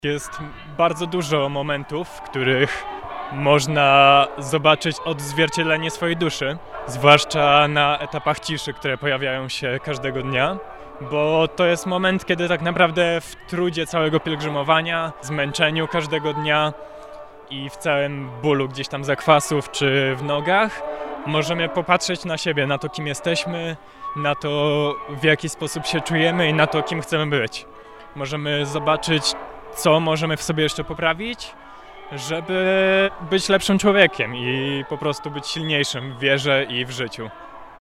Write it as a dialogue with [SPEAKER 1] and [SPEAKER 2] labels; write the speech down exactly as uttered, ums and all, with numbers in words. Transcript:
[SPEAKER 1] Jest bardzo dużo momentów, w których można zobaczyć odzwierciedlenie swojej duszy, zwłaszcza na etapach ciszy, które pojawiają się każdego dnia, bo to jest moment, kiedy tak naprawdę w trudzie całego pielgrzymowania, zmęczeniu każdego dnia i w całym bólu gdzieś tam zakwasów czy w nogach możemy popatrzeć na siebie, na to, kim jesteśmy, na to, w jaki sposób się czujemy i na to, kim chcemy być. Możemy zobaczyć, co możemy w sobie jeszcze poprawić, żeby być lepszym człowiekiem i po prostu być silniejszym w wierze i w życiu.